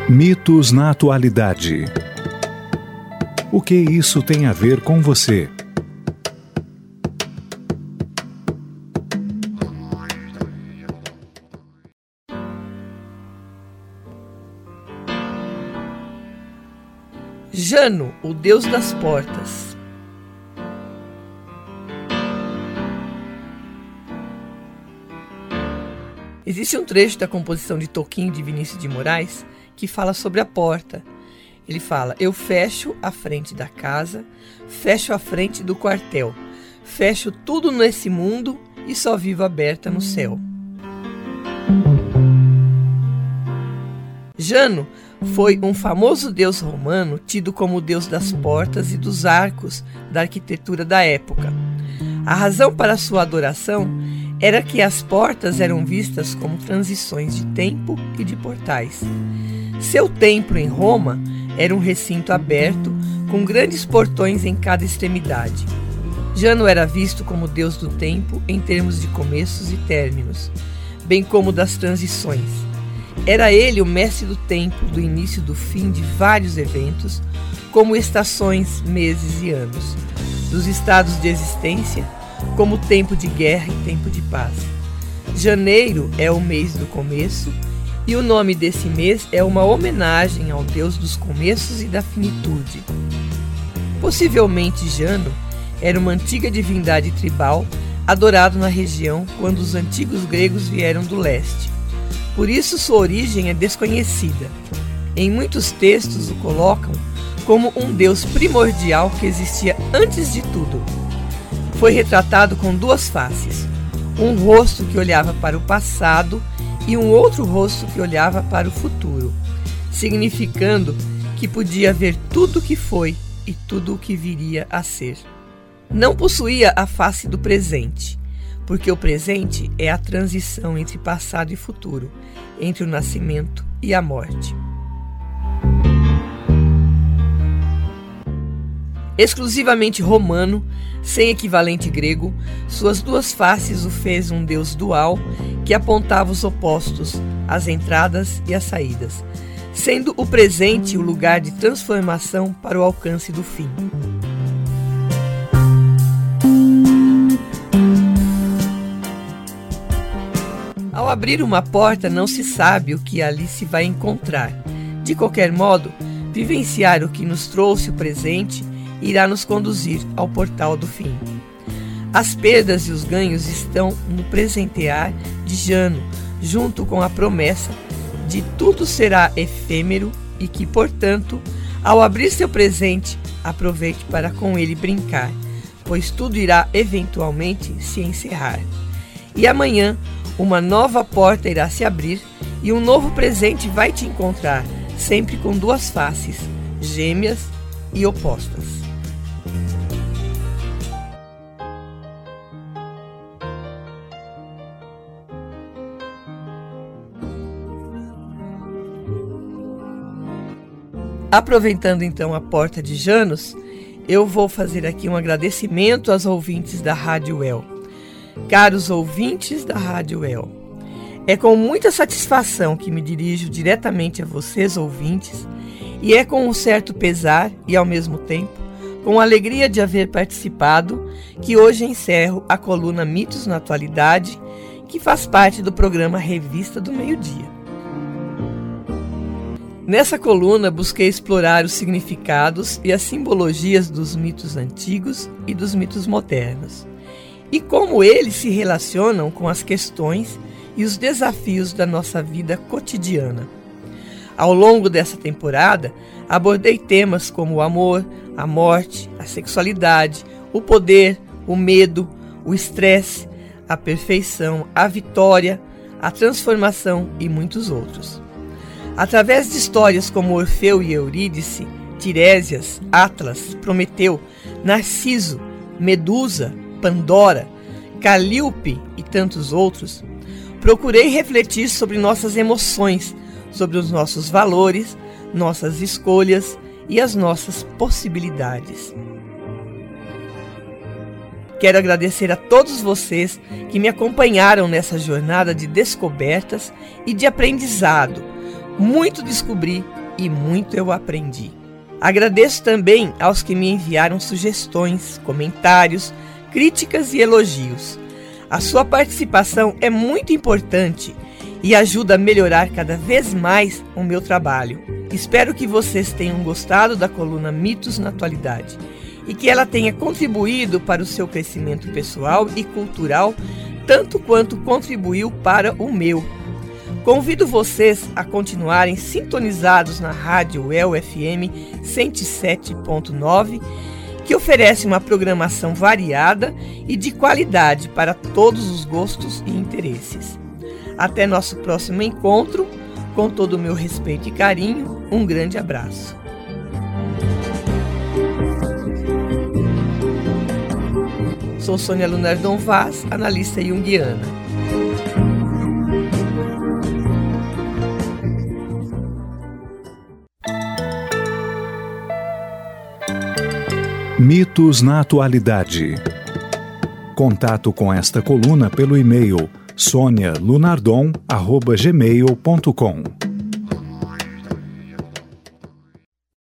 Mitos na atualidade. O que isso tem a ver com você? Jano, o deus das portas. Existe um trecho da composição de Toquinho de Vinícius de Moraes que fala sobre a porta. Ele fala: eu fecho a frente da casa, fecho a frente do quartel, fecho tudo nesse mundo e só vivo aberta no céu. Jano foi um famoso deus romano tido como o deus das portas e dos arcos da arquitetura da época. A razão para sua adoração era que as portas eram vistas como transições de tempo e de portais. Seu templo em Roma era um recinto aberto com grandes portões em cada extremidade. Jano era visto como deus do tempo em termos de começos e términos, bem como das transições. Era ele o mestre do tempo, do início e do fim de vários eventos, como estações, meses e anos, dos estados de existência, como tempo de guerra e tempo de paz. Janeiro é o mês do começo, e o nome desse mês é uma homenagem ao deus dos começos e da finitude. Possivelmente Jano era uma antiga divindade tribal adorado na região quando os antigos gregos vieram do leste. Por isso sua origem é desconhecida. Em muitos textos o colocam como um deus primordial que existia antes de tudo. Foi retratado com duas faces, um rosto que olhava para o passado e um outro rosto que olhava para o futuro, significando que podia ver tudo o que foi e tudo o que viria a ser. Não possuía a face do presente, porque o presente é a transição entre passado e futuro, entre o nascimento e a morte. Exclusivamente romano, sem equivalente grego, suas duas faces o fez um deus dual que apontava os opostos, as entradas e as saídas, sendo o presente o lugar de transformação para o alcance do fim. Ao abrir uma porta, não se sabe o que ali se vai encontrar. De qualquer modo, vivenciar o que nos trouxe o presente irá nos conduzir ao portal do fim. As perdas e os ganhos estão no presentear de Jano, junto com a promessa de tudo será efêmero e que, portanto, ao abrir seu presente, aproveite para com ele brincar, pois tudo irá eventualmente se encerrar. E amanhã, uma nova porta irá se abrir e um novo presente vai te encontrar, sempre com duas faces, gêmeas e opostas. Aproveitando então a porta de Janos, eu vou fazer aqui um agradecimento aos ouvintes da Rádio El. Caros ouvintes da Rádio El, é com muita satisfação que me dirijo diretamente a vocês, ouvintes, e é com um certo pesar e, ao mesmo tempo, com a alegria de haver participado, que hoje encerro a coluna Mitos na Atualidade, que faz parte do programa Revista do Meio-Dia. Nessa coluna, busquei explorar os significados e as simbologias dos mitos antigos e dos mitos modernos, e como eles se relacionam com as questões e os desafios da nossa vida cotidiana. Ao longo dessa temporada, abordei temas como o amor, a morte, a sexualidade, o poder, o medo, o estresse, a perfeição, a vitória, a transformação e muitos outros. Através de histórias como Orfeu e Eurídice, Tirésias, Atlas, Prometeu, Narciso, Medusa, Pandora, Calíope e tantos outros, procurei refletir sobre nossas emoções, sobre os nossos valores, nossas escolhas e as nossas possibilidades. Quero agradecer a todos vocês que me acompanharam nessa jornada de descobertas e de aprendizado. Muito descobri e muito eu aprendi. Agradeço também aos que me enviaram sugestões, comentários, críticas e elogios. A sua participação é muito importante e ajuda a melhorar cada vez mais o meu trabalho. Espero que vocês tenham gostado da coluna Mitos na Atualidade e que ela tenha contribuído para o seu crescimento pessoal e cultural, tanto quanto contribuiu para o meu. Convido vocês a continuarem sintonizados na Rádio UEL-FM 107.9, que oferece uma programação variada e de qualidade para todos os gostos e interesses. Até nosso próximo encontro, com todo o meu respeito e carinho, um grande abraço. Sou Sônia Lunardon Vaz, analista junguiana. Mitos na Atualidade. Contato com esta coluna pelo e-mail sonialunardon@gmail.com.